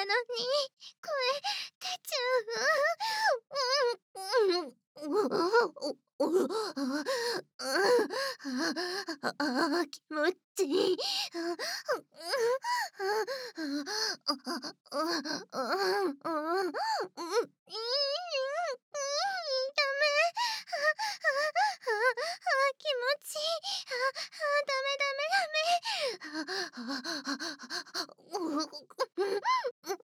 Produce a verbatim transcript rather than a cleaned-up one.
なのに、声出ちゃう。うん、うん、ううう、ああ、あああ、気持ちいい。あ、うう、ああ、ああ、ああ、ああ、うん、いい、うん、ダメ。あ、あ、ああ、気持ちいい。あ、あ、ダメダメダメ。ああ、ああ、うう、うん、うん、うん、